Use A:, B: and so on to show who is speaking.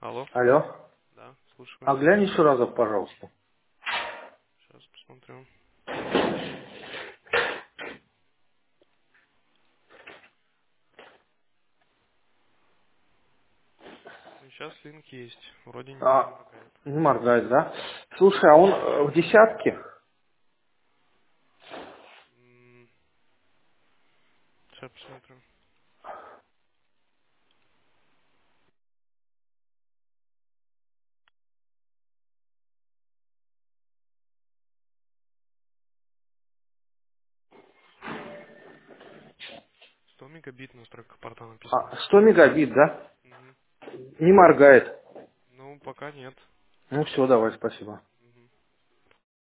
A: Алло.
B: Алло.
A: Да, слушаю
B: А
A: вас.
B: глянь еще разок, пожалуйста.
A: Сейчас посмотрю. Ну, сейчас линк есть. Вроде не
B: А,
A: моргает.
B: не моргает, да? Слушай, а он в десятке?
A: Сейчас посмотрю. Сто мегабит настройка порта написано.
B: 100 мегабит, да?
A: Мгм.
B: Не моргает.
A: Ну, пока нет.
B: Ну все, давай, спасибо.